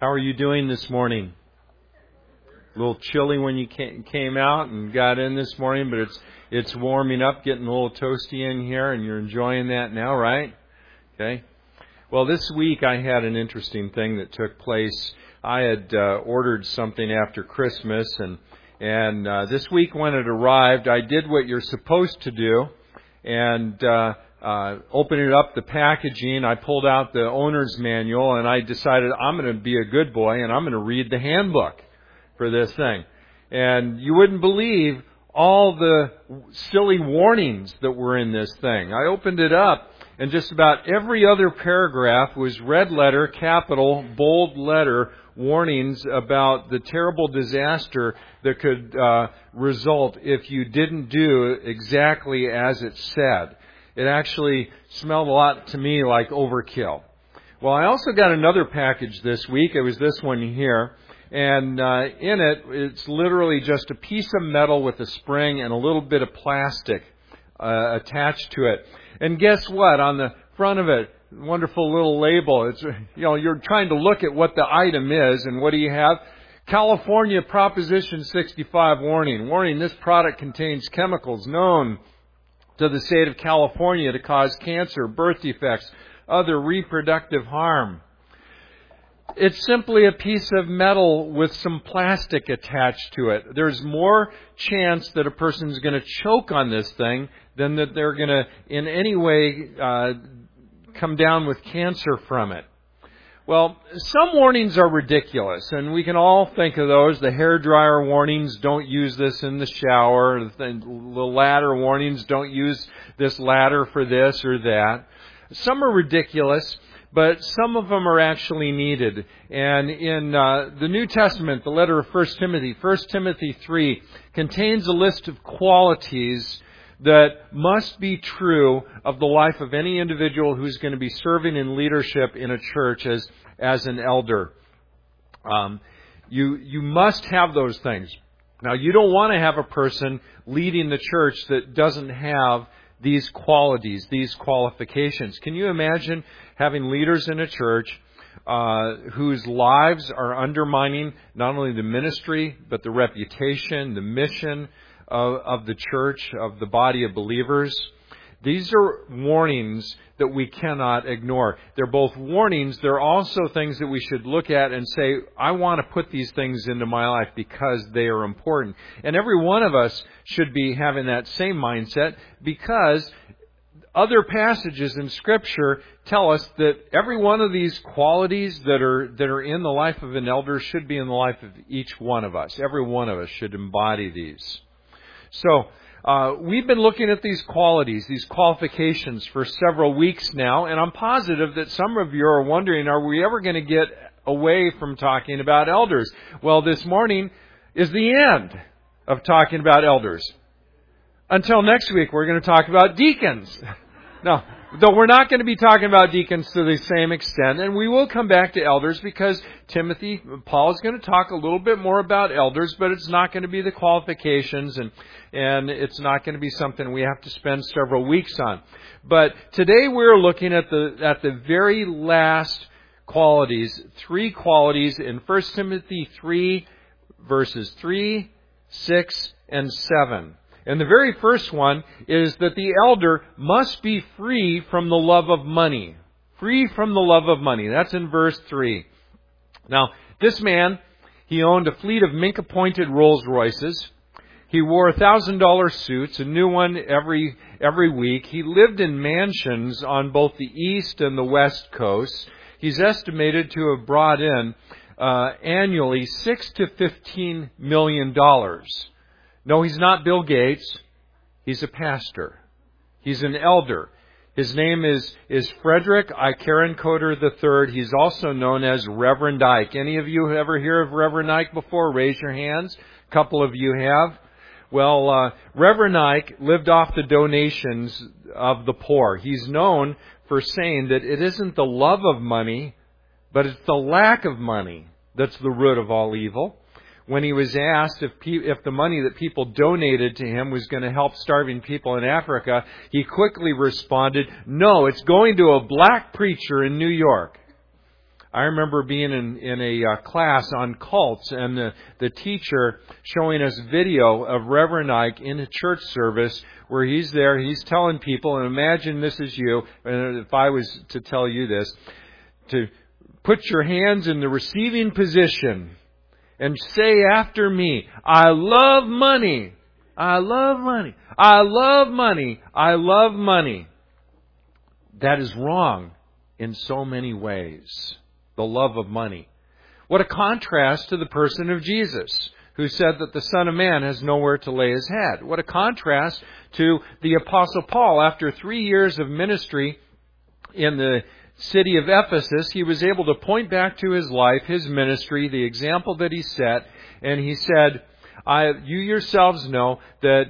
How are you doing this morning? A little chilly when you came out and got in this morning, but it's warming up, getting a little toasty in here, and you're enjoying that now, right? Okay. Well, this week I had an interesting thing that took place. I had ordered something after Christmas, and this week when it arrived, I did what you're supposed to do, and opening up the packaging, I pulled out the owner's manual, and I decided I'm going to be a good boy, and I'm going to read the handbook for this thing. And you wouldn't believe all the silly warnings that were in this thing. I opened it up, and just about every other paragraph was red letter, capital, bold letter warnings about the terrible disaster that could result if you didn't do exactly as it said. It actually smelled a lot to me like overkill. Well, I also got another package this week. It was this one here. And in it, it's literally just a piece of metal with a spring and a little bit of plastic attached to it. And guess what? On the front of it, wonderful little label. It's, you're trying to look at what the item is, and what do you have? California Proposition 65 warning. Warning, this product contains chemicals known to the state of California to cause cancer, birth defects, other reproductive harm. It's simply a piece of metal with some plastic attached to it. There's more chance that a person's going to choke on this thing than that they're going to in any way come down with cancer from it. Well, some warnings are ridiculous, and we can all think of those. The hairdryer warnings, don't use this in the shower. The ladder warnings, don't use this ladder for this or that. Some are ridiculous, but some of them are actually needed. And in the New Testament, the letter of 1 Timothy 3, contains a list of qualities that must be true of the life of any individual who's going to be serving in leadership in a church as an elder. You must have those things. Now, you don't want to have a person leading the church that doesn't have these qualities, these qualifications. Can you imagine having leaders in a church whose lives are undermining not only the ministry, but the reputation, the mission of the church, of the body of believers? These are warnings that we cannot ignore. They're both warnings. They're also things that we should look at and say, I want to put these things into my life because they are important. And every one of us should be having that same mindset, because other passages in Scripture tell us that every one of these qualities that are in the life of an elder should be in the life of each one of us. Every one of us should embody these. So, we've been looking at these qualities, these qualifications for several weeks now, and I'm positive that some of you are wondering, are we ever going to get away from talking about elders? Well, this morning is the end of talking about elders. Until next week, we're going to talk about deacons. No, though we're not going to be talking about deacons to the same extent, and we will come back to elders because Paul is going to talk a little bit more about elders, but it's not going to be the qualifications, and it's not going to be something we have to spend several weeks on. But today we're looking at the very last qualities, 3 qualities in 1 Timothy 3, verses 3, 6, and 7. And the very first one is that the elder must be free from the love of money. Free from the love of money. That's in verse 3. Now, this man, he owned a fleet of mink-appointed Rolls Royces. He wore $1,000 suits, a new one every week. He lived in mansions on both the east and the west coasts. He's estimated to have brought in annually $6 to $15 million. No, he's not Bill Gates. He's a pastor. He's an elder. His name is Frederick Ikerenkoder III. He's also known as Reverend Ike. Any of you ever hear of Reverend Ike before? Raise your hands. A couple of you have. Well, Reverend Ike lived off the donations of the poor. He's known for saying that it isn't the love of money, but it's the lack of money that's the root of all evil. When he was asked if the money that people donated to him was going to help starving people in Africa, he quickly responded, no, it's going to a black preacher in New York. I remember being in a class on cults, and the teacher showing us video of Reverend Ike in a church service where he's there, he's telling people, and imagine this is you, and if I was to tell you this, to put your hands in the receiving position and say after me, I love money. I love money. I love money. I love money. That is wrong in so many ways. The love of money. What a contrast to the person of Jesus, who said that the Son of Man has nowhere to lay his head. What a contrast to the Apostle Paul. After 3 years of ministry in the city of Ephesus, he was able to point back to his life, his ministry, the example that he set, and he said, you yourselves know that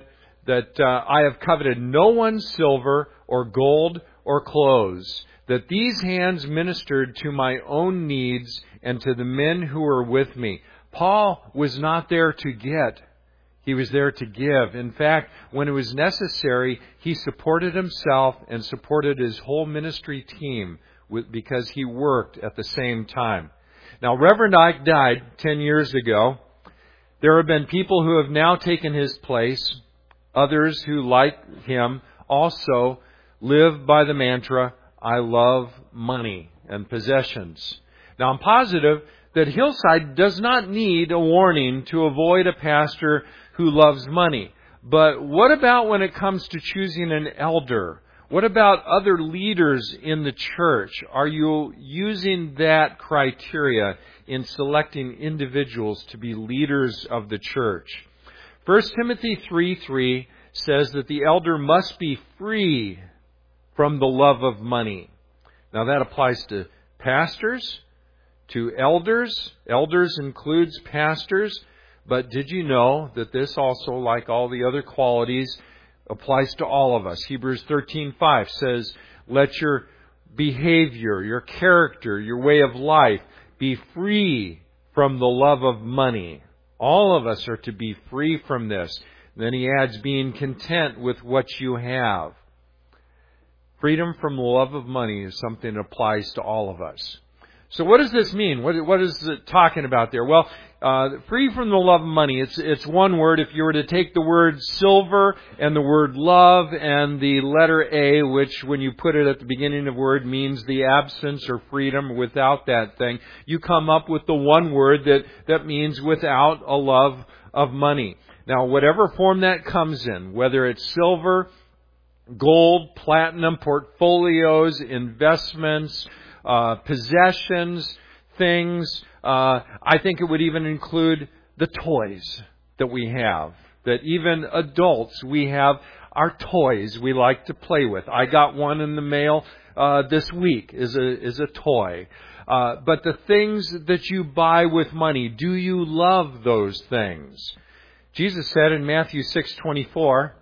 I have coveted no one's silver or gold or clothes, that these hands ministered to my own needs and to the men who were with me. Paul was not there to get. He was there to give. In fact, when it was necessary, he supported himself and supported his whole ministry team because he worked at the same time. Now, Reverend Ike died 10 years ago. There have been people who have now taken his place. Others who, like him, also live by the mantra, I love money and possessions. Now, I'm positive that Hillside does not need a warning to avoid a pastor who loves money. But what about when it comes to choosing an elder? What about other leaders in the church? Are you using that criteria in selecting individuals to be leaders of the church? 1 Timothy 3:3 says that the elder must be free from the love of money. Now that applies to pastors, to elders. Elders includes pastors. But did you know that this also, like all the other qualities, applies to all of us? Hebrews 13:5 says, let your behavior, your character, your way of life be free from the love of money. All of us are to be free from this. Then he adds, being content with what you have. Freedom from the love of money is something that applies to all of us. So what does this mean? What is it talking about there? Well, free from the love of money, it's one word. If you were to take the word silver and the word love and the letter A, which when you put it at the beginning of the word means the absence or freedom without that thing, you come up with the one word that means without a love of money. Now, whatever form that comes in, whether it's silver, gold, platinum, portfolios, investments, possessions, things. I think it would even include the toys that we have. That even adults, we have our toys we like to play with. I got one in the mail this week is a toy. But the things that you buy with money, do you love those things? Jesus said in Matthew 6:24,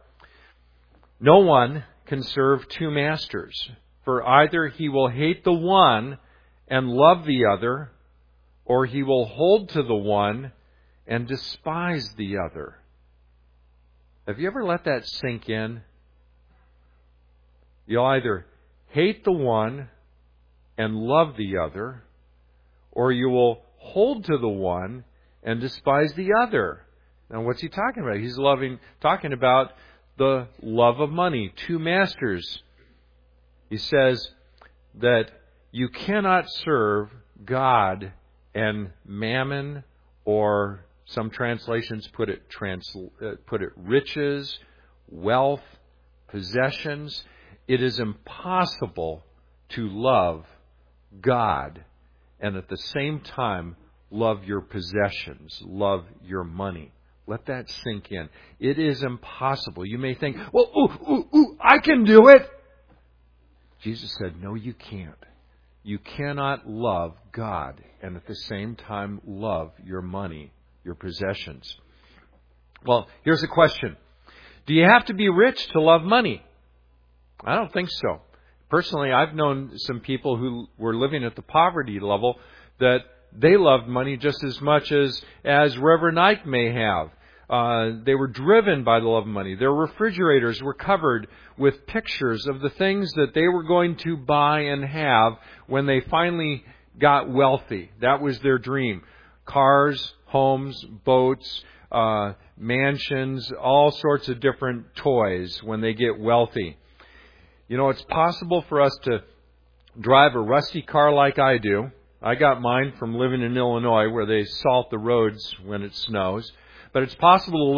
no one can serve two masters. For either he will hate the one and love the other, or he will hold to the one and despise the other. Have you ever let that sink in? You'll either hate the one and love the other, or you will hold to the one and despise the other. Now, what's he talking about? He's talking about the love of money, two masters. He says that you cannot serve God and mammon, or some translations put it riches, wealth, possessions. It is impossible to love God and at the same time love your possessions, love your money. Let that sink in. It is impossible. You may think, well, I can do it. Jesus said, no, you can't. You cannot love God and at the same time love your money, your possessions. Well, here's a question. Do you have to be rich to love money? I don't think so. Personally, I've known some people who were living at the poverty level that they loved money just as much as Reverend Ike may have. They were driven by the love of money. Their refrigerators were covered with pictures of the things that they were going to buy and have when they finally got wealthy. That was their dream. Cars, homes, boats, mansions, all sorts of different toys when they get wealthy. You know, it's possible for us to drive a rusty car like I do. I got mine from living in Illinois where they salt the roads when it snows. But it's possible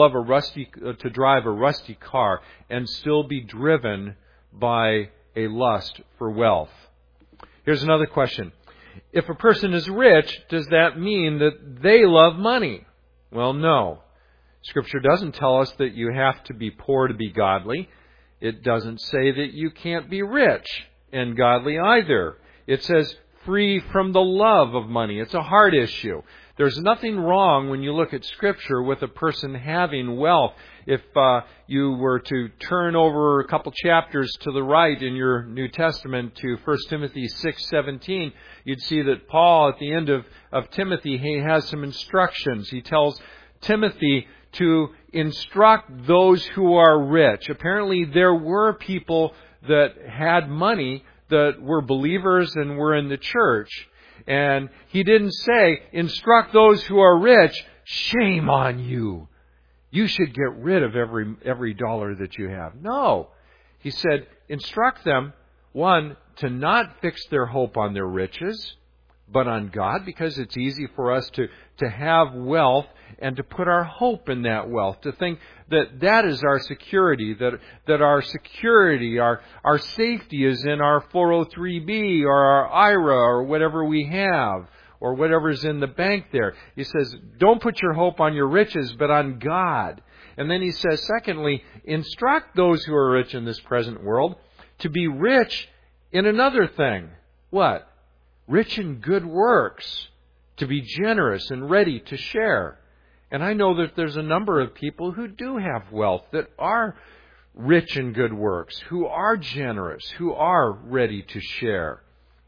to drive a rusty car and still be driven by a lust for wealth. Here's another question. If a person is rich, does that mean that they love money? Well, no. Scripture doesn't tell us that you have to be poor to be godly. It doesn't say that you can't be rich and godly either. It says free from the love of money. It's a heart issue. There's nothing wrong when you look at Scripture with a person having wealth. If you were to turn over a couple chapters to the right in your New Testament to 1 Timothy 6:17, you'd see that Paul, at the end of Timothy, he has some instructions. He tells Timothy to instruct those who are rich. Apparently there were people that had money that were believers and were in the church. And he didn't say, instruct those who are rich, shame on you. You should get rid of every dollar that you have. No. He said, instruct them, one, to not fix their hope on their riches, but on God, because it's easy for us to have wealth and to put our hope in that wealth, to think that is our security, that our security, our safety is in our 403B or our IRA or whatever we have, or whatever's in the bank there. He says, don't put your hope on your riches, but on God. And then he says, secondly, instruct those who are rich in this present world to be rich in another thing. What? Rich in good works, to be generous and ready to share. And I know that there's a number of people who do have wealth that are rich in good works, who are generous, who are ready to share.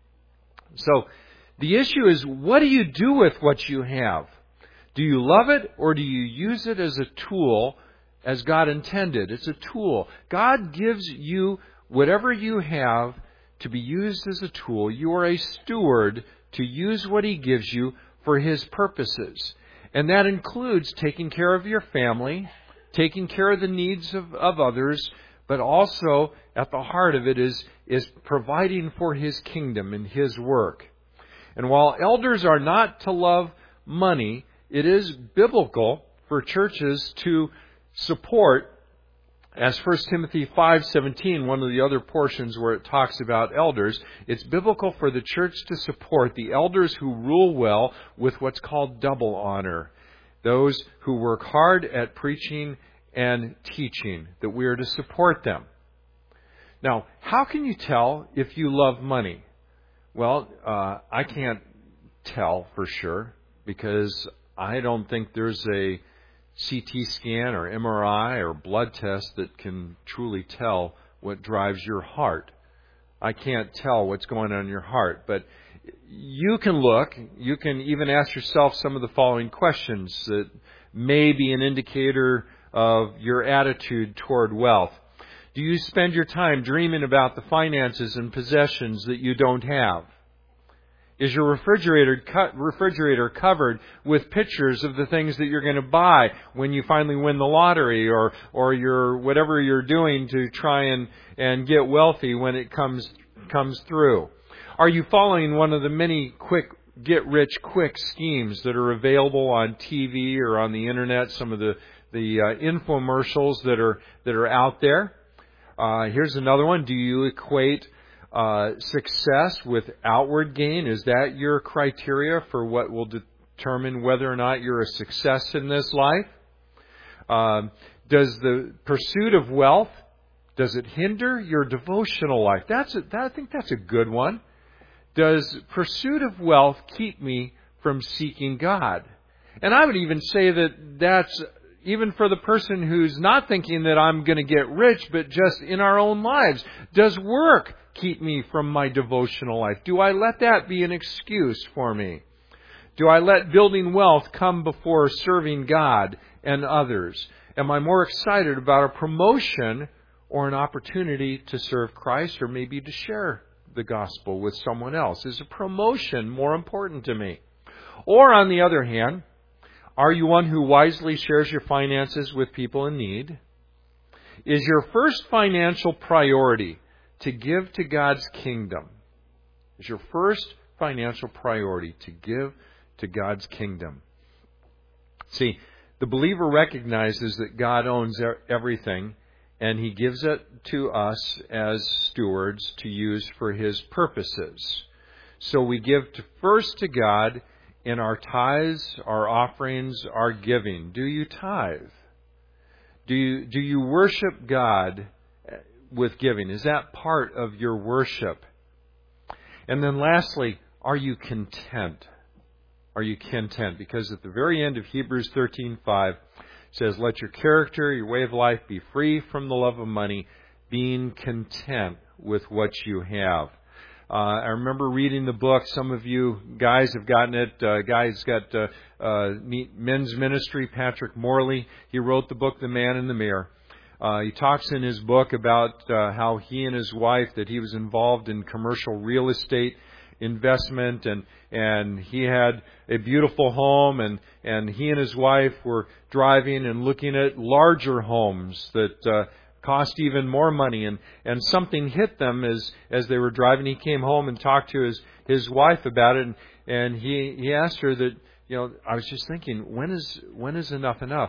So the issue is, what do you do with what you have? Do you love it, or do you use it as a tool as God intended? It's a tool. God gives you whatever you have to be used as a tool. You are a steward to use what He gives you for His purposes. And that includes taking care of your family, taking care of the needs of others, but also at the heart of it is providing for His kingdom and His work. And while elders are not to love money, it is biblical for churches to support, as 1 Timothy 5:17, one of the other portions where it talks about elders, it's biblical for the church to support the elders who rule well with what's called double honor. Those who work hard at preaching and teaching, that we are to support them. Now, how can you tell if you love money? Well, I can't tell for sure, because I don't think there's a CT scan or MRI or blood test that can truly tell what drives your heart. I can't tell what's going on in your heart, but you can look. You can even ask yourself some of the following questions that may be an indicator of your attitude toward wealth. Do you spend your time dreaming about the finances and possessions that you don't have? Is your refrigerator covered with pictures of the things that you're going to buy when you finally win the lottery, or your whatever you're doing to try and get wealthy when it comes through? Are you following one of the many get-rich-quick schemes that are available on TV or on the internet? Some of the infomercials that are out there. Here's another one. Do you equate success with outward gain? Is that your criteria for what will determine whether or not you're a success in this life? Does the pursuit of wealth, does it hinder your devotional life? I think that's a good one. Does pursuit of wealth keep me from seeking God? And I would even say that's even for the person who's not thinking that I'm going to get rich, but just in our own lives. Does work keep me from my devotional life? Do I let that be an excuse for me? Do I let building wealth come before serving God and others? Am I more excited about a promotion or an opportunity to serve Christ, or maybe to share the gospel with someone else? Is a promotion more important to me? Or on the other hand, are you one who wisely shares your finances with people in need? Is your first financial priority to give to God's kingdom? Is your first financial priority to give to God's kingdom? See, the believer recognizes that God owns everything, and He gives it to us as stewards to use for His purposes. So we give first to God in our tithes, our offerings, our giving. Do you tithe? Do you worship God with giving? Is that part of your worship? And then lastly, are you content? Are you content? Because at the very end of Hebrews 13:5 says, "Let your character, your way of life be free from the love of money, being content with what you have." I remember reading the book. Some of you guys have gotten it. Guys got men's ministry, Patrick Morley. He wrote the book, The Man in the Mirror. He talks in his book about how he and his wife, that he was involved in commercial real estate investment, and he had a beautiful home, and he and his wife were driving and looking at larger homes that cost even more money, and something hit them as they were driving. He came home and talked to his wife about it, and he asked her that, I was just thinking, when is enough enough?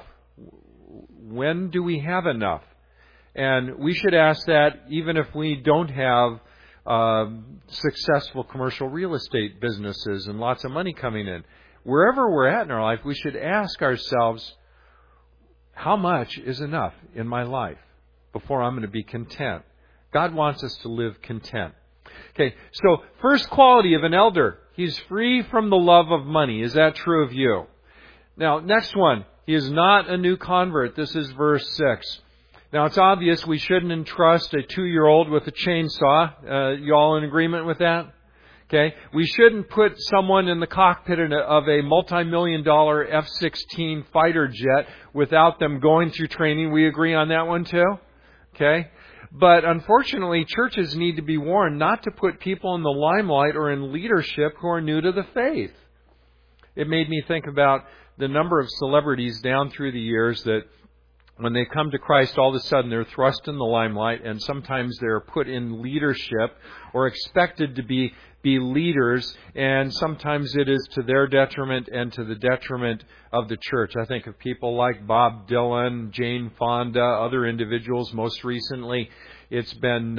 When do we have enough? And we should ask that even if we don't have successful commercial real estate businesses and lots of money coming in. Wherever we're at in our life, we should ask ourselves, how much is enough in my life before I'm going to be content? God wants us to live content. Okay, so first quality of an elder, he's free from the love of money. Is that true of you? Now, next one, he is not a new convert. This is verse 6. Now, it's obvious we shouldn't entrust a 2-year-old with a chainsaw. You all in agreement with that? Okay. We shouldn't put someone in the cockpit of a multi-million-dollar F-16 fighter jet without them going through training. We agree on that one too? Okay. But unfortunately, churches need to be warned not to put people in the limelight or in leadership who are new to the faith. It made me think about the number of celebrities down through the years that when they come to Christ, all of a sudden they're thrust in the limelight, and sometimes they're put in leadership or expected to be leaders, and sometimes it is to their detriment and to the detriment of the church. I think of people like Bob Dylan, Jane Fonda, other individuals. Most recently, it's been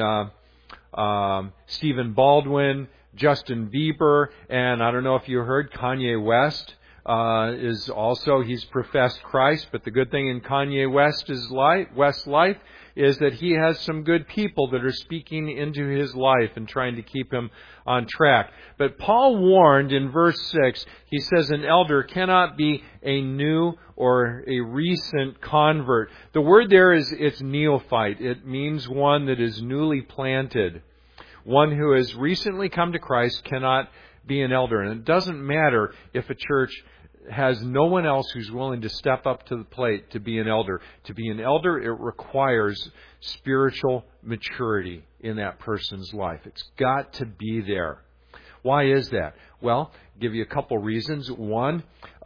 Stephen Baldwin, Justin Bieber, and I don't know if you heard, Kanye West. He's professed Christ, but the good thing in Kanye West's life is that he has some good people that are speaking into his life and trying to keep him on track. But Paul warned in verse 6, he says an elder cannot be a new or a recent convert. The word there it's neophyte. It means one that is newly planted. One who has recently come to Christ cannot be an elder. And it doesn't matter if a church has no one else who's willing to step up to the plate to be an elder. To be an elder, it requires spiritual maturity in that person's life. It's got to be there. Why is that? Well, I'll give you a couple reasons. One,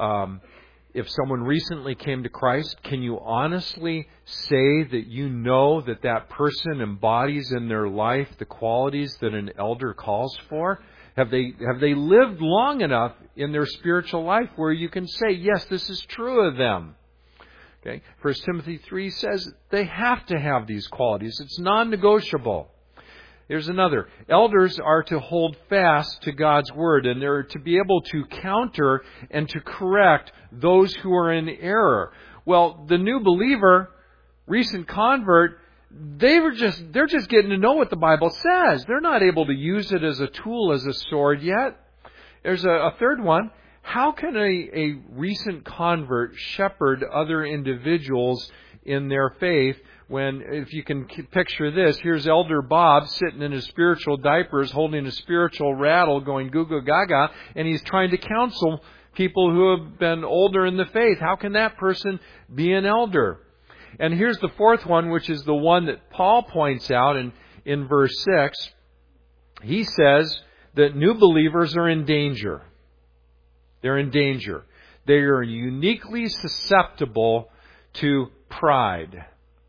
if someone recently came to Christ, can you honestly say that you know that person embodies in their life the qualities that an elder calls for? Have they lived long enough in their spiritual life where you can say, yes, this is true of them? Okay. 1 Timothy 3 says they have to have these qualities. It's non-negotiable. Here's another. Elders are to hold fast to God's Word, and they're to be able to counter and to correct those who are in error. Well, the new believer, recent convert, they're just getting to know what the Bible says. They're not able to use it as a tool, as a sword yet. There's a third one. How can a recent convert shepherd other individuals in their faith when, if you can picture this, here's Elder Bob sitting in his spiritual diapers holding a spiritual rattle going goo goo gaga, and he's trying to counsel people who have been older in the faith. How can that person be an elder? And here's the fourth one, which is the one that Paul points out in verse 6. he says that new believers are in danger. They're in danger. They are uniquely susceptible to pride.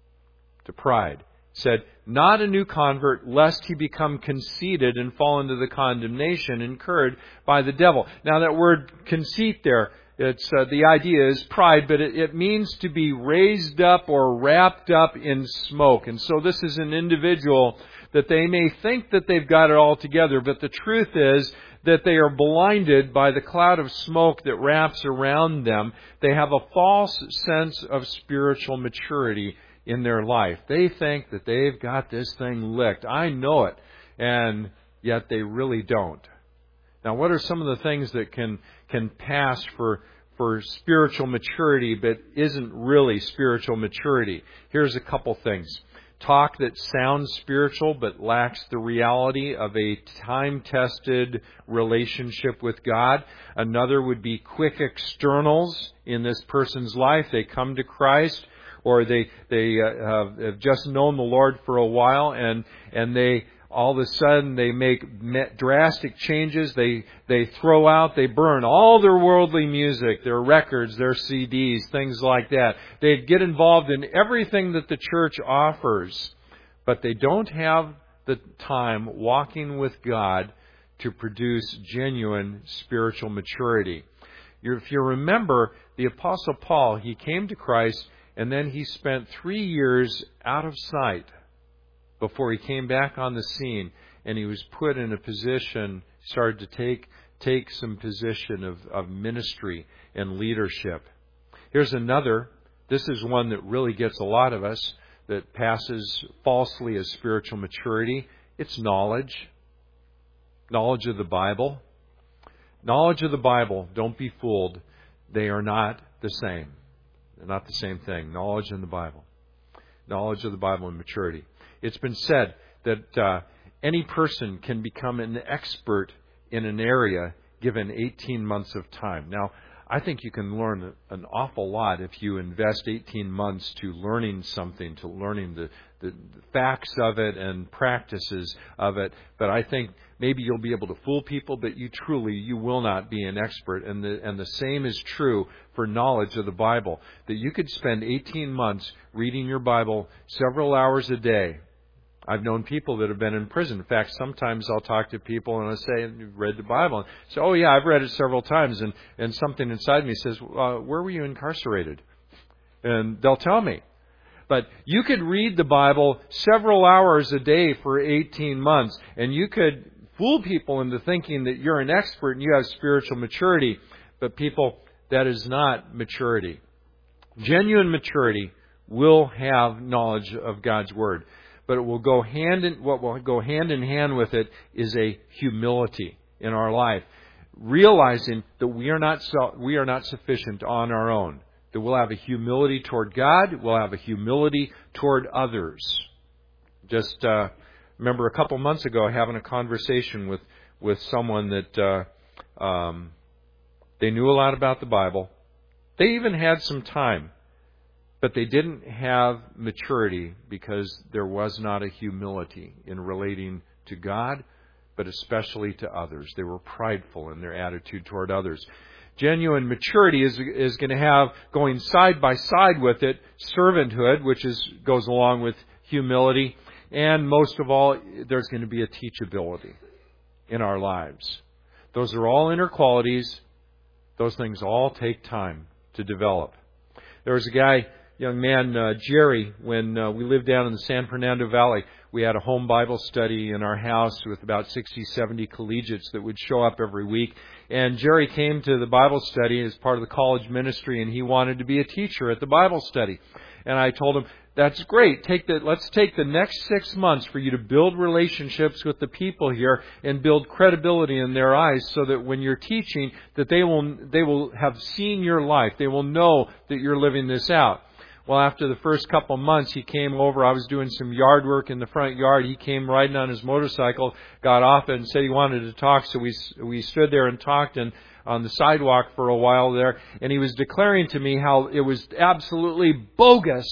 To pride. He said, not a new convert, lest he become conceited and fall into the condemnation incurred by the devil. Now that word conceit there, it's the idea is pride, but it means to be raised up or wrapped up in smoke. And so this is an individual that they may think that they've got it all together, but the truth is that they are blinded by the cloud of smoke that wraps around them. They have a false sense of spiritual maturity in their life. They think that they've got this thing licked. I know it. And yet they really don't. Now, what are some of the things that can pass for spiritual maturity but isn't really spiritual maturity? Here's a couple things. Talk that sounds spiritual but lacks the reality of a time-tested relationship with God. Another would be quick externals in this person's life. They come to Christ, or they have just known the Lord for a while, and they all of a sudden they make drastic changes. They throw out, they burn all their worldly music, their records, their CDs, things like that. They get involved in everything that the church offers, but they don't have the time walking with God to produce genuine spiritual maturity. If you remember, the Apostle Paul, he came to Christ, and then he spent 3 years out of sight before he came back on the scene, and he was put in a position, started to take some position of ministry and leadership. Here's another. This is one that really gets a lot of us, that passes falsely as spiritual maturity. It's knowledge. Knowledge of the Bible. Knowledge of the Bible, don't be fooled. They are not the same. They're not the same thing. Knowledge in the Bible. Knowledge of the Bible and maturity. It's been said that any person can become an expert in an area given 18 months of time. Now, I think you can learn an awful lot if you invest 18 months to learning something, to learning the facts of it and practices of it. But I think maybe you'll be able to fool people, but you will not be an expert. And the same is true for knowledge of the Bible. That you could spend 18 months reading your Bible several hours a day. I've known people that have been in prison. In fact, sometimes I'll talk to people and I'll say, "You've read the Bible?" And say, "Oh yeah, I've read it several times." And something inside me says, "Where were you incarcerated?" And they'll tell me. But you could read the Bible several hours a day for 18 months, and you could fool people into thinking that you're an expert and you have spiritual maturity. But people, that is not maturity. Genuine maturity will have knowledge of God's Word. But it will go what will go hand in hand with it is a humility in our life, realizing that we are not sufficient on our own. That we'll have a humility toward God, we'll have a humility toward others. Just remember a couple months ago having a conversation with someone that they knew a lot about the Bible. They even had some time. But they didn't have maturity because there was not a humility in relating to God, but especially to others. They were prideful in their attitude toward others. Genuine maturity is going to have, going side by side with it, servanthood, which goes along with humility. And most of all, there's going to be a teachability in our lives. Those are all inner qualities. Those things all take time to develop. There was a young man, Jerry, when we lived down in the San Fernando Valley. We had a home Bible study in our house with about 60, 70 collegiates that would show up every week. And Jerry came to the Bible study as part of the college ministry, and he wanted to be a teacher at the Bible study. And I told him, that's great. Let's take the next 6 months for you to build relationships with the people here and build credibility in their eyes so that when you're teaching, that they will have seen your life. They will know that you're living this out. Well, after the first couple of months, he came over. I was doing some yard work in the front yard. He came riding on his motorcycle, got off and said he wanted to talk. So we stood there and talked on the sidewalk for a while there. And he was declaring to me how it was absolutely bogus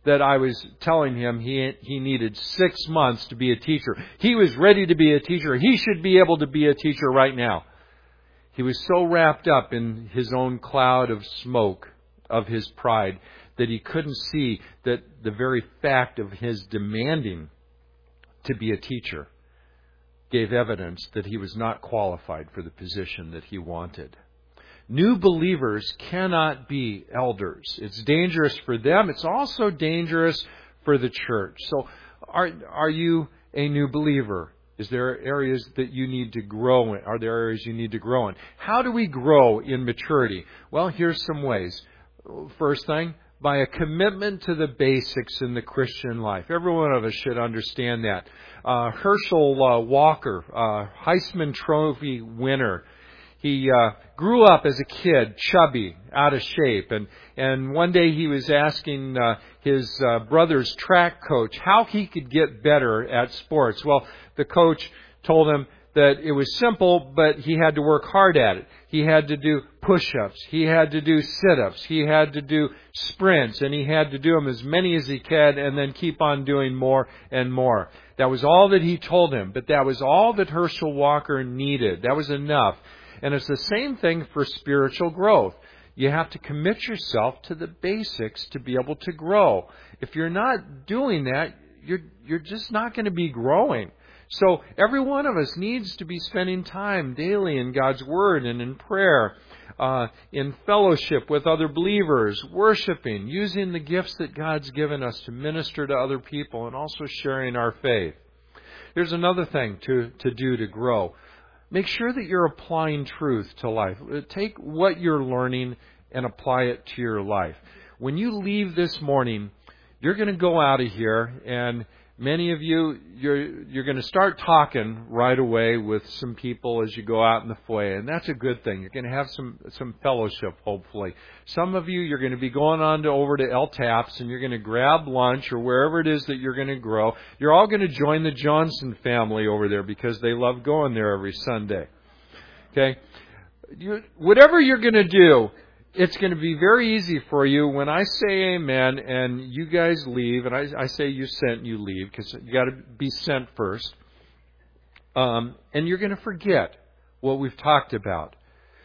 that I was telling him he needed 6 months to be a teacher. He was ready to be a teacher. He should be able to be a teacher right now. He was so wrapped up in his own cloud of smoke of his pride that he couldn't see that the very fact of his demanding to be a teacher gave evidence that he was not qualified for the position that he wanted. New believers cannot be elders. It's dangerous for them. It's also dangerous for the church. So are you a new believer? Is there areas that you need to grow in? Are there areas you need to grow in? How do we grow in maturity? Well, here's some ways. First thing, by a commitment to the basics in the Christian life. Every one of us should understand that. Herschel Walker, Heisman Trophy winner. He grew up as a kid, chubby, out of shape. And one day he was asking his brother's track coach how he could get better at sports. Well, the coach told him that it was simple, but he had to work hard at it. He had to do push-ups. He had to do sit-ups. He had to do sprints. And he had to do them as many as he could and then keep on doing more and more. That was all that he told him. But that was all that Herschel Walker needed. That was enough. And it's the same thing for spiritual growth. You have to commit yourself to the basics to be able to grow. If you're not doing that, you're just not going to be growing. So every one of us needs to be spending time daily in God's Word and in prayer, in fellowship with other believers, worshiping, using the gifts that God's given us to minister to other people, and also sharing our faith. Here's another thing to do to grow. Make sure that you're applying truth to life. Take what you're learning and apply it to your life. When you leave this morning, you're going to go out of here, and many of you, you're going to start talking right away with some people as you go out in the foyer, and that's a good thing. You're going to have some fellowship, hopefully. Some of you, you're going to be going on over to El Taps, and you're going to grab lunch or wherever it is that you're going to grow. You're all going to join the Johnson family over there because they love going there every Sunday. Okay? Whatever you're going to do, it's going to be very easy for you when I say amen and you guys leave, and I say you sent, you leave, because you got to be sent first. And you're going to forget what we've talked about.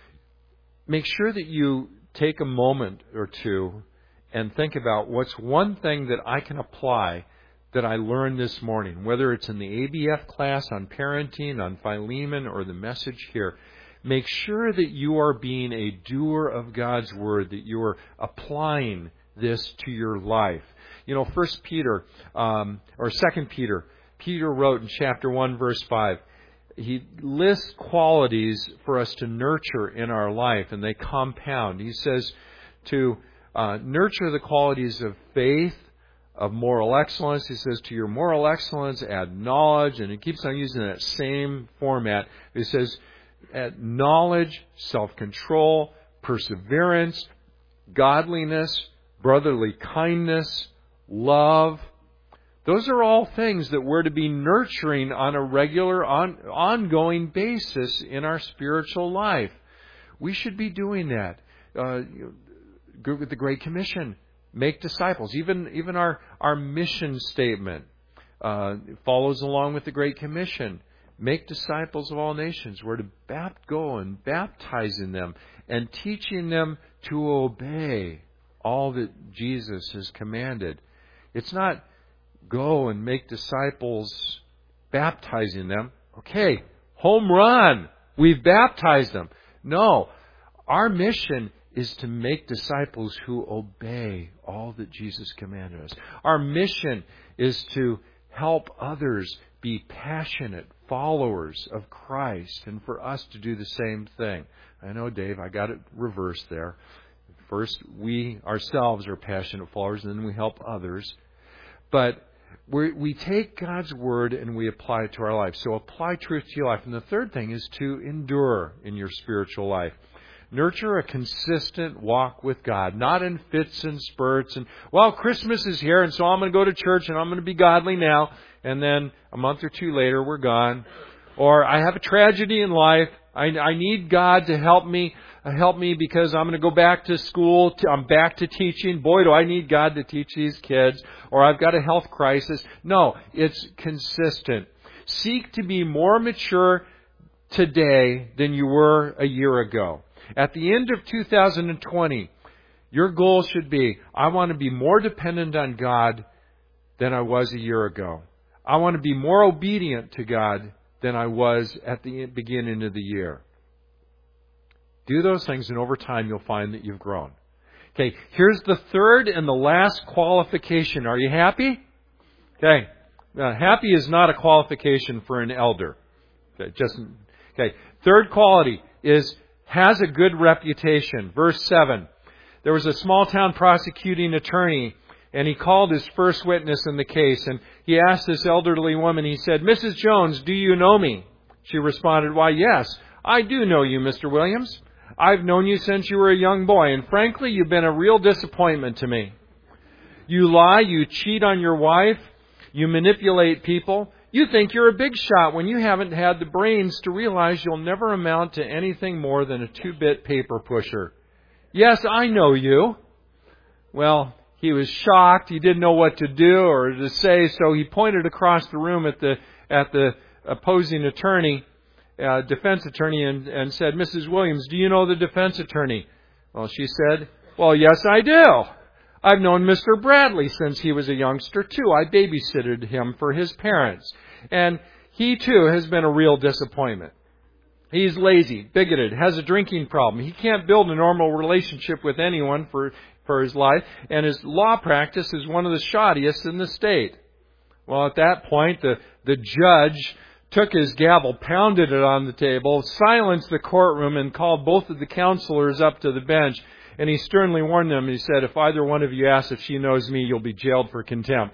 Make sure that you take a moment or two and think about what's one thing that I can apply that I learned this morning, whether it's in the ABF class on parenting, on Philemon, or the message here. Make sure that you are being a doer of God's Word, that you are applying this to your life. 1 Peter, or 2 Peter, Peter wrote in chapter 1, verse 5, he lists qualities for us to nurture in our life, and they compound. He says to nurture the qualities of faith, of moral excellence. He says to your moral excellence, add knowledge, and he keeps on using that same format. He says, at knowledge, self-control, perseverance, godliness, brotherly kindness, love. Those are all things that we're to be nurturing on a regular, ongoing basis in our spiritual life. We should be doing that. With the Great Commission, make disciples. Even our mission statement follows along with the Great Commission. Make disciples of all nations. We're to go and baptizing them and teaching them to obey all that Jesus has commanded. It's not go and make disciples, baptizing them. Okay, home run. We've baptized them. No, our mission is to make disciples who obey all that Jesus commanded us. Our mission is to help others be passionate followers of Christ, and for us to do the same thing. I know, Dave, I got it reversed there. First, we ourselves are passionate followers, and then we help others. But we take God's Word and we apply it to our life. So apply truth to your life. And the third thing is to endure in your spiritual life. Nurture a consistent walk with God, not in fits and spurts. And, Christmas is here, and so I'm going to go to church and I'm going to be godly now. And then a month or two later, we're gone. Or I have a tragedy in life. I need God to help me help me because I'm going to go back to school. I'm back to teaching. Boy, do I need God to teach these kids. Or I've got a health crisis. No, it's consistent. Seek to be more mature today than you were a year ago. At the end of 2020, your goal should be, I want to be more dependent on God than I was a year ago. I want to be more obedient to God than I was at the beginning of the year. Do those things, and over time you'll find that you've grown. Okay, here's the third and the last qualification. Are you happy? Okay, happy is not a qualification for an elder. Okay, third quality is has a good reputation. Verse 7. There was a small town prosecuting attorney, and he called his first witness in the case, and he asked this elderly woman, he said, Mrs. Jones, do you know me? She responded, why, yes, I do know you, Mr. Williams. I've known you since you were a young boy, and frankly, you've been a real disappointment to me. You lie, you cheat on your wife, you manipulate people. You think you're a big shot when you haven't had the brains to realize you'll never amount to anything more than a 2-bit paper pusher. Yes, I know you. Well, he was shocked. He didn't know what to do or to say, so he pointed across the room at the opposing attorney, defense attorney, and said, Mrs. Williams, do you know the defense attorney? Well, she said, well, yes, I do. I've known Mr. Bradley since he was a youngster, too. I babysitted him for his parents. And he, too, has been a real disappointment. He's lazy, bigoted, has a drinking problem. He can't build a normal relationship with anyone for his life. And his law practice is one of the shoddiest in the state. Well, at that point, the judge took his gavel, pounded it on the table, silenced the courtroom, and called both of the counselors up to the bench. And he sternly warned them. He said, if either one of you asks if she knows me, you'll be jailed for contempt.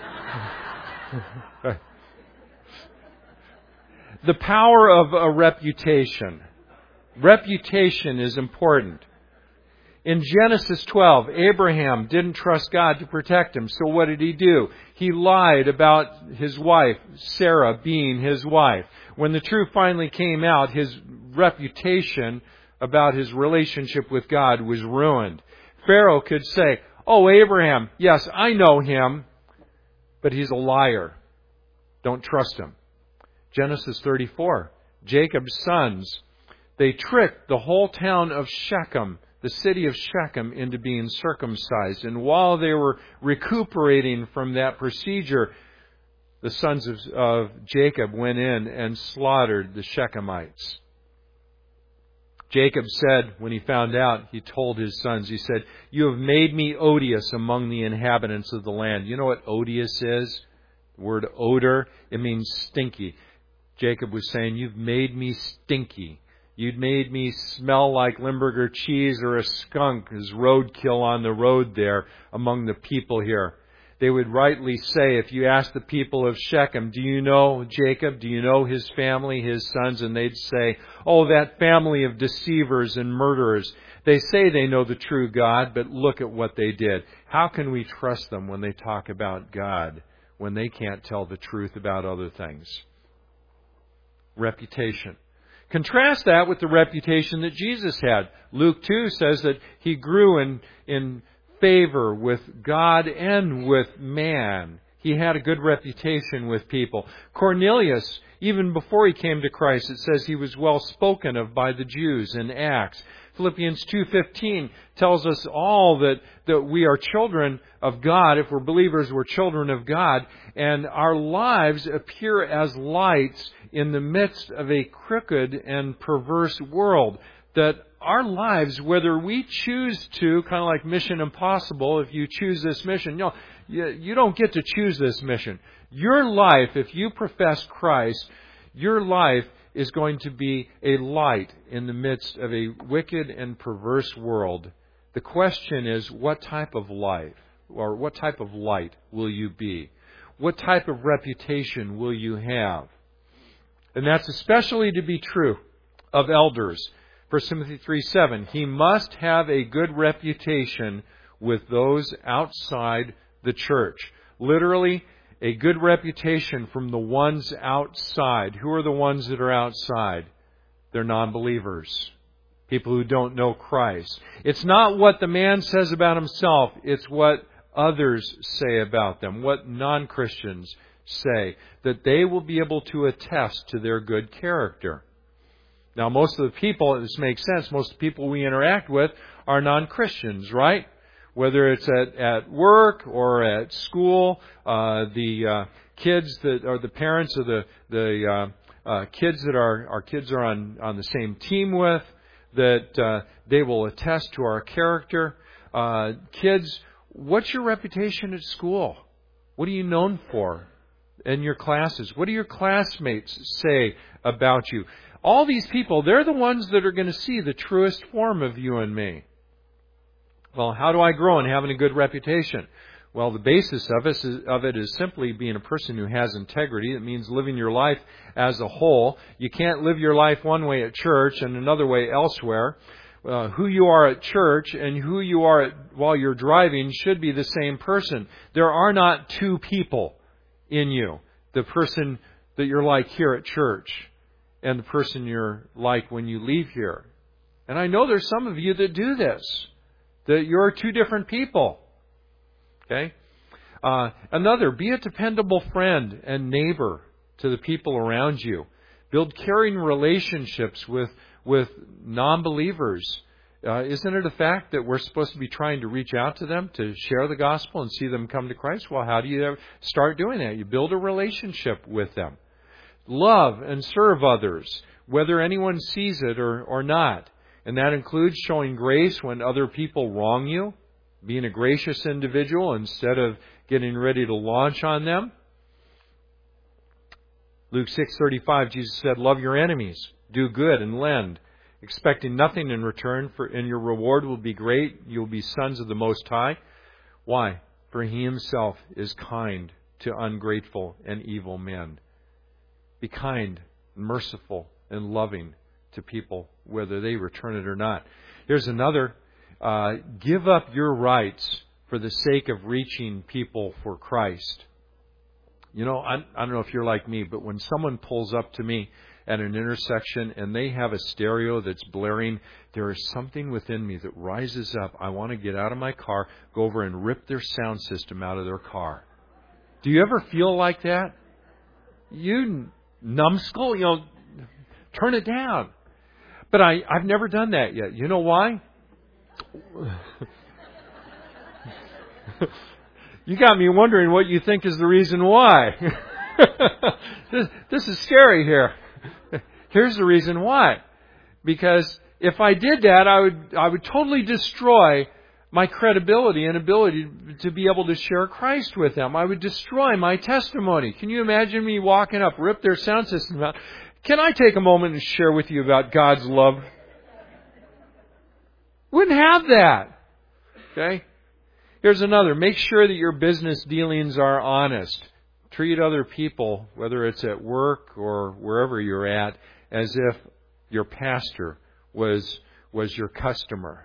The power of a reputation. Reputation is important. In Genesis 12, Abraham didn't trust God to protect him. So what did he do? He lied about his wife, Sarah, being his wife. When the truth finally came out, his reputation about his relationship with God was ruined. Pharaoh could say, oh, Abraham, yes, I know him, but he's a liar. Don't trust him. Genesis 34, Jacob's sons, they tricked the whole town of Shechem, the city of Shechem, into being circumcised. And while they were recuperating from that procedure, the sons of Jacob went in and slaughtered the Shechemites. Jacob said, when he found out, he told his sons, he said, you have made me odious among the inhabitants of the land. You know what odious is? The word odor, it means stinky. Jacob was saying, you've made me stinky. You'd made me smell like Limburger cheese or a skunk as roadkill on the road there among the people here. They would rightly say, if you ask the people of Shechem, do you know Jacob? Do you know his family, his sons? And they'd say, oh, that family of deceivers and murderers. They say they know the true God, but look at what they did. How can we trust them when they talk about God, when they can't tell the truth about other things? Reputation. Contrast that with the reputation that Jesus had. Luke 2 says that he grew in favor with God and with man. He had a good reputation with people. Cornelius, even before he came to Christ, it says he was well spoken of by the Jews in Acts. Philippians 2:15 tells us all that we are children of God. If we're believers, we're children of God. And our lives appear as lights in the midst of a crooked and perverse world. That our lives, whether we choose to, kind of like Mission Impossible, if you choose this mission, no, you don't get to choose this mission. Your life, if you profess Christ, your life is going to be a light in the midst of a wicked and perverse world. The question is, what type of life or what type of light will you be? What type of reputation will you have? And that's especially to be true of elders. 1 Timothy 3:7, he must have a good reputation with those outside the church. Literally, a good reputation from the ones outside. Who are the ones that are outside? They're non-believers. people who don't know Christ. It's not what the man says about himself, it's what others say about them, what non-Christians say, that they will be able to attest to their good character. Now, most of the people, this makes sense, most of the people we interact with are non-Christians, right? Whether it's at work or at school, the kids that are the parents of the kids that our kids are on the same team with, that they will attest to our character. Kids, what's your reputation at school? What are you known for in your classes? What do your classmates say about you? All these people, they're the ones that are going to see the truest form of you and me. Well, how do I grow in having a good reputation? Well, the basis of it is simply being a person who has integrity. It means living your life as a whole. You can't live your life one way at church and another way elsewhere. Who you are at church and who you are while you're driving should be the same person. There are not two people in you. The person that you're like here at church and the person you're like when you leave here. And I know there's some of you that do this, that you're two different people. Okay? Another, be a dependable friend and neighbor to the people around you. Build caring relationships with non-believers. Isn't it a fact that we're supposed to be trying to reach out to them to share the gospel and see them come to Christ? Well, how do you start doing that? You build a relationship with them. Love and serve others, whether anyone sees it or not. And that includes showing grace when other people wrong you, being a gracious individual instead of getting ready to launch on them. Luke 6:35, Jesus said, love your enemies, do good and lend, expecting nothing in return, and your reward will be great. You'll be sons of the Most High. Why? For He Himself is kind to ungrateful and evil men. Be kind, merciful, and loving to people, whether they return it or not. Here's another. Give up your rights for the sake of reaching people for Christ. You know, I don't know if you're like me, but when someone pulls up to me at an intersection and they have a stereo that's blaring, there is something within me that rises up. I want to get out of my car, go over and rip their sound system out of their car. Do you ever feel like that? You numbskull, turn it down. But I've never done that yet. You know why? You got me wondering what you think is the reason why. This is scary here. Here's the reason why. Because if I did that, I would totally destroy my credibility and ability to be able to share Christ with them. I would destroy my testimony. Can you imagine me walking up, rip their sound system out? Can I take a moment and share with you about God's love? Wouldn't have that. Okay? Here's another. Make sure that your business dealings are honest. Treat other people, whether it's at work or wherever you're at, as if your pastor was your customer.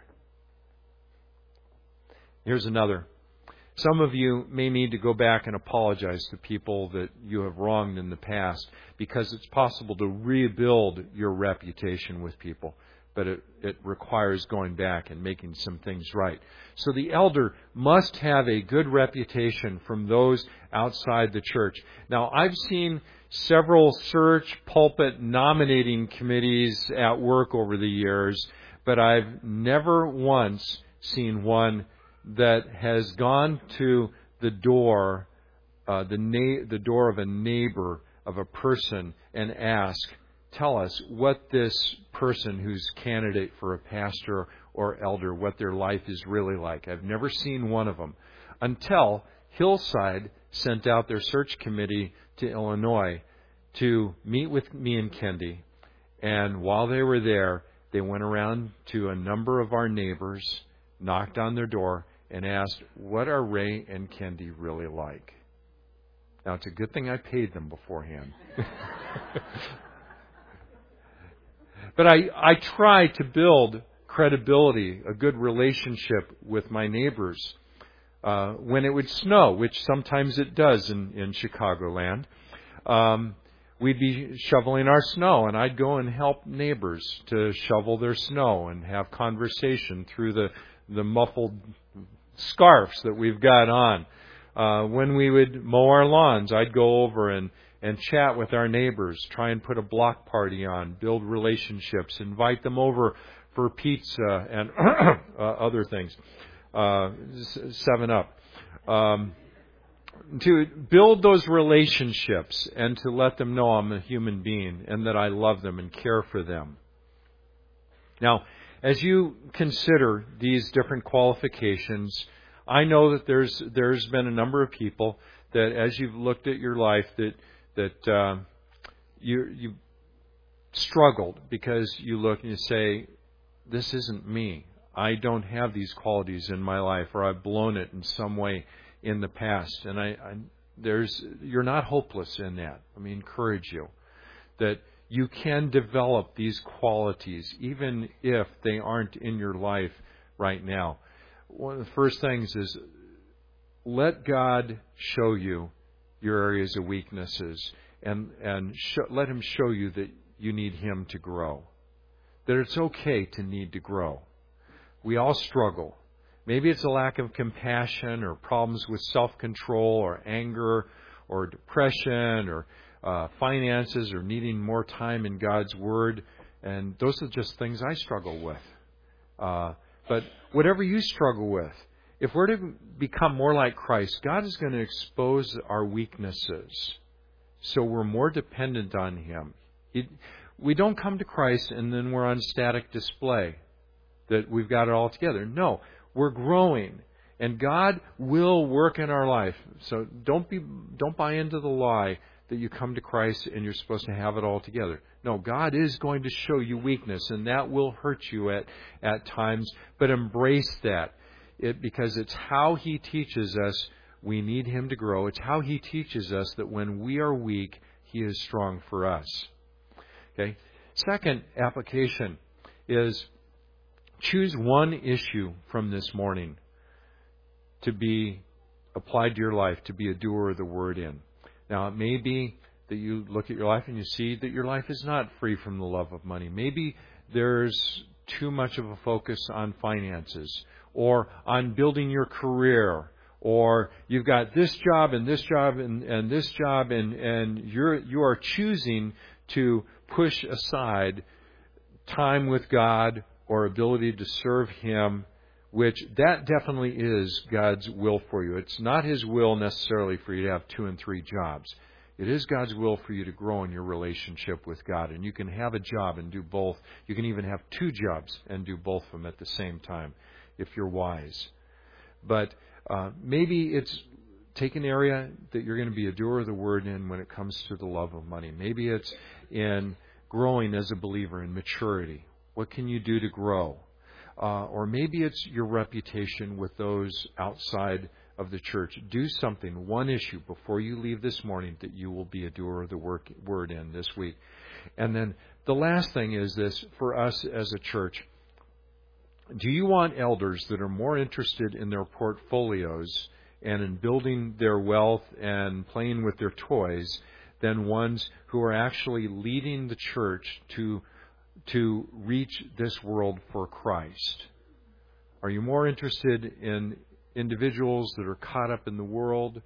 Here's another. Some of you may need to go back and apologize to people that you have wronged in the past, because it's possible to rebuild your reputation with people. But it requires going back and making some things right. So the elder must have a good reputation from those outside the church. Now, I've seen several search pulpit nominating committees at work over the years, but I've never once seen one that has gone to the door, the door of a neighbor of a person and asked, tell us what this person who's candidate for a pastor or elder, what their life is really like. I've never seen one of them until Hillside sent out their search committee to Illinois to meet with me and Kendi. And while they were there, they went around to a number of our neighbors, knocked on their door, and asked, what are Ray and Kendi really like? Now, it's a good thing I paid them beforehand. But I try to build credibility, a good relationship with my neighbors. When it would snow, which sometimes it does in Chicagoland, we'd be shoveling our snow, and I'd go and help neighbors to shovel their snow and have conversation through the muffled scarves that we've got on. When we would mow our lawns, I'd go over and chat with our neighbors, try and put a block party on, build relationships, invite them over for pizza and other things. 7-Up. To build those relationships and to let them know I'm a human being and that I love them and care for them. Now, as you consider these different qualifications, I know that there's been a number of people that, as you've looked at your life, that you struggled because you look and you say, "This isn't me. I don't have these qualities in my life, or I've blown it in some way in the past." And you're not hopeless in that. Let me encourage you that you can develop these qualities even if they aren't in your life right now. One of the first things is let God show you your areas of weaknesses and let Him show you that you need Him to grow. That it's okay to need to grow. We all struggle. Maybe it's a lack of compassion or problems with self-control or anger or depression or finances or needing more time in God's Word. And those are just things I struggle with. But whatever you struggle with, if we're to become more like Christ, God is going to expose our weaknesses so we're more dependent on Him. We don't come to Christ and then we're on static display, that we've got it all together. No, we're growing, and God will work in our life. So don't buy into the lie that you come to Christ and you're supposed to have it all together. No, God is going to show you weakness, and that will hurt you at times, but embrace that. Because it's how He teaches us we need Him to grow. It's how He teaches us that when we are weak, He is strong for us. Okay. Second application is choose one issue from this morning to be applied to your life, to be a doer of the Word in. Now, it may be that you look at your life and you see that your life is not free from the love of money. Maybe there's too much of a focus on finances or on building your career, or you've got this job and this job and this job, and you are choosing to push aside time with God or ability to serve Him, which that definitely is God's will for you. It's not His will necessarily for you to have 2 and 3 jobs. It is God's will for you to grow in your relationship with God. And you can have a job and do both. You can even have 2 jobs and do both of them at the same time if you're wise. But maybe it's take an area that you're going to be a doer of the Word in when it comes to the love of money. Maybe it's in growing as a believer in maturity. What can you do to grow? Or maybe it's your reputation with those outside of the church. Do something, one issue, before you leave this morning that you will be a doer of the Word in this week. And then the last thing is this, for us as a church. Do you want elders that are more interested in their portfolios and in building their wealth and playing with their toys than ones who are actually leading the church to reach this world for Christ? Are you more interested in individuals that are caught up in the world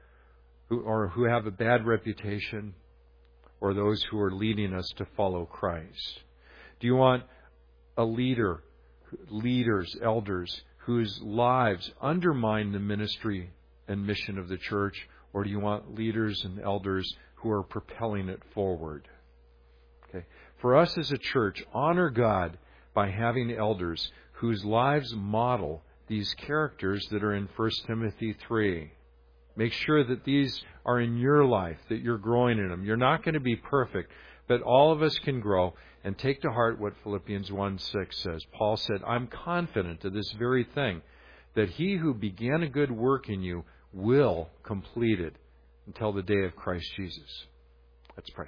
who have a bad reputation, or those who are leading us to follow Christ? Do you want leaders, elders, whose lives undermine the ministry and mission of the church, or do you want leaders and elders who are propelling it forward? Okay. For us as a church, honor God by having elders whose lives model these characters that are in 1 Timothy 3. Make sure that these are in your life, that you're growing in them. You're not going to be perfect, but all of us can grow. And take to heart what Philippians 1:6 says. Paul said, I'm confident of this very thing, that He who began a good work in you will complete it until the day of Christ Jesus. Let's pray.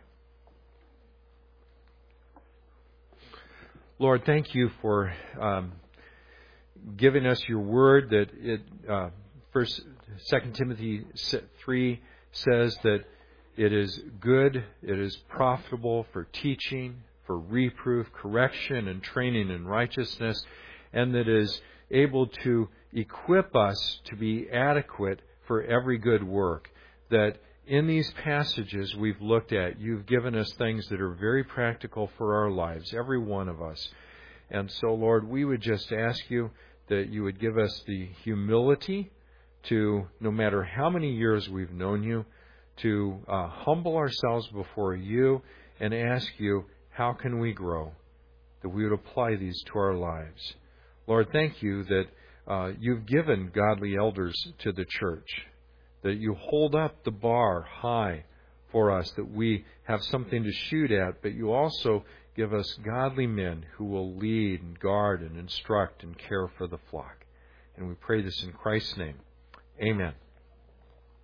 Lord, thank You for giving us Your Word, that 2 Timothy 3 says that it is good, it is profitable for teaching, for reproof, correction, and training in righteousness, and that is able to equip us to be adequate for every good work. That in these passages we've looked at, you've given us things that are very practical for our lives, every one of us. And so, Lord, we would just ask you that you would give us the humility to, no matter how many years we've known you, to humble ourselves before you and ask you, how can we grow? That we would apply these to our lives. Lord, thank you that you've given godly elders to the church, that you hold up the bar high for us, that we have something to shoot at, but you also give us godly men who will lead and guard and instruct and care for the flock. And we pray this in Christ's name. Amen.